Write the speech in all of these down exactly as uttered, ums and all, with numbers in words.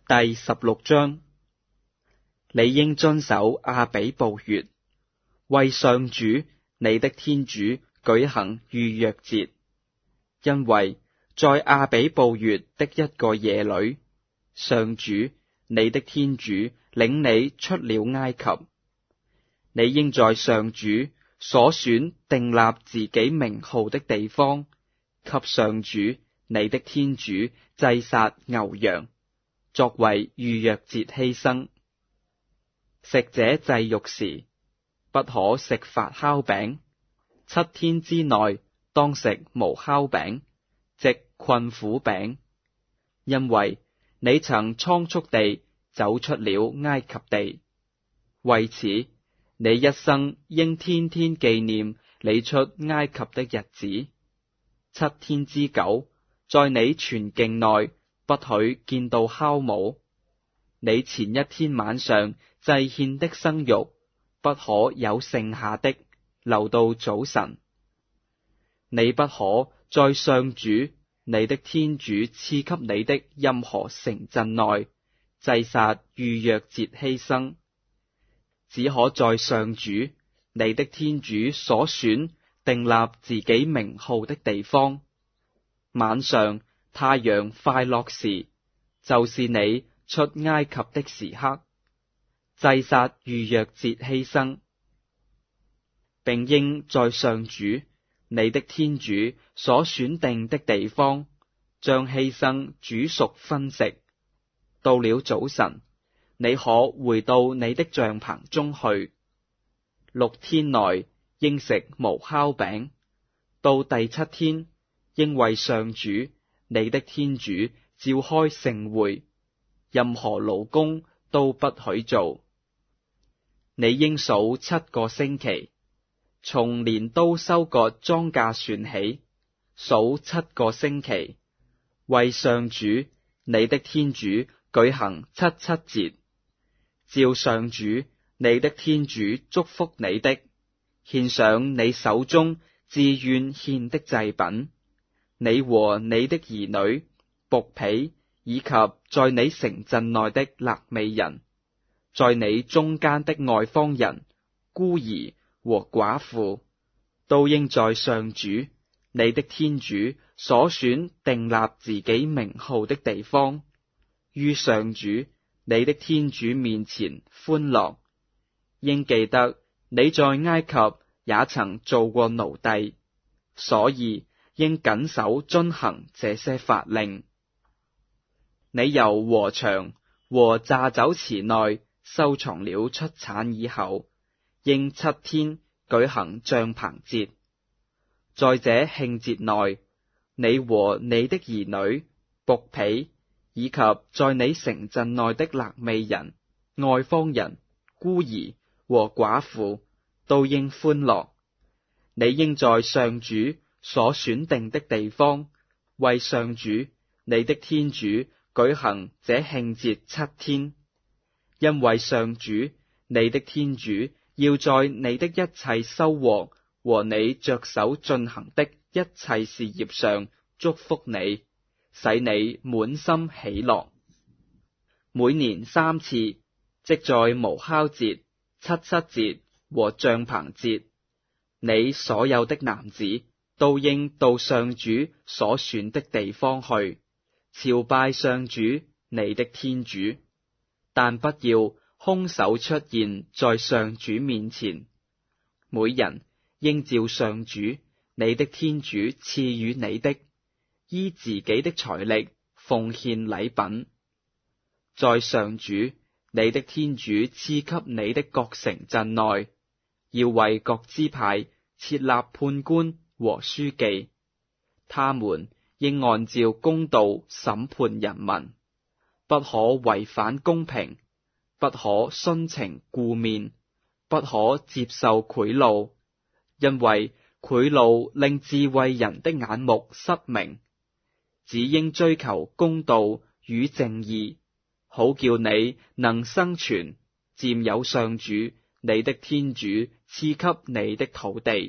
第十六章，你應遵守亞比布月，為上主你的天主舉行逾越節，因為在亞比布月的一個夜裏，上主你的天主領你出了埃及。你應在上主所選訂立自己名號的地方，給上主你的天主祭殺牛羊，作為逾越節犧牲。食這祭肉時，不可食發酵餅，七天之內當食無酵餅，即困苦餅，因為你曾倉促地走出了埃及地。為此，你一生應天天紀念你出埃及的日子。七天之久，在你全境內不許見到酵母。你前一天晚上祭獻的生肉，不可有剩下的留到早晨。你不可在上主你的天主賜給你的任何城鎮內祭殺逾越節犧牲，只可在上主你的天主所選訂立自己名號的地方。晚上太陽快落時，就是你出埃及的時刻，祭殺逾越節犧牲，並應在上主你的天主所選定的地方，將犧牲煮熟分食。到了早晨，你可回到你的帳棚中去。六天內應食無酵餅，到第七天應為上主你的天主召開盛會，任何勞工都不許做。你應數七個星期，從鐮刀收割莊稼算起，數七個星期，為上主你的天主舉行七七節，照上主你的天主囑咐你的，獻上你手中自願獻的祭品。你和你的兒女、僕婢，以及在你城鎮內的肋未人，在你中間的外方人、孤兒和寡婦，都應在上主你的天主所選訂立自己名號的地方，於上主你的天主面前歡樂。應記得你在埃及也曾做過奴隸，所以應謹守遵行這些法令。你由禾場和榨酒池內收藏了出產以後，應七天舉行帳棚節。在這慶節內，你和你的兒女、僕婢，以及在你城鎮內的肋未人、外方人、孤兒和寡婦，都應歡樂。你應在上主所選定的地方，為上主你的天主舉行這慶節七天，因為上主你的天主要在你的一切收穫和你着手進行的一切事業上祝福你，使你滿心喜樂。每年三次，即在無酵節、七七節和帳棚節，你所有的男子都應到上主所選的地方去，朝拜上主你的天主，但不要空手出現在上主面前。每人應照上主你的天主賜予你的，依自己的財力奉獻禮品。在上主你的天主賜給你的各城鎮內，要為各支派設立判官和書記，他們應按照公道審判人民，不可違反公平，不可徇情顧面，不可接受賄賂，因為賄賂令智慧人的眼目失明。只應追求公道與正義，好叫你能生存，佔有上主你的天主賜給你的土地。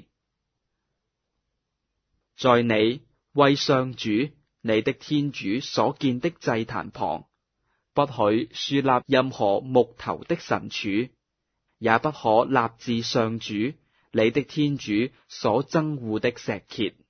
在你為上主你的天主所建的祭壇旁， 不許豎立任何木頭的神柱，也不可立志上主你的天主所憎惡的石碣。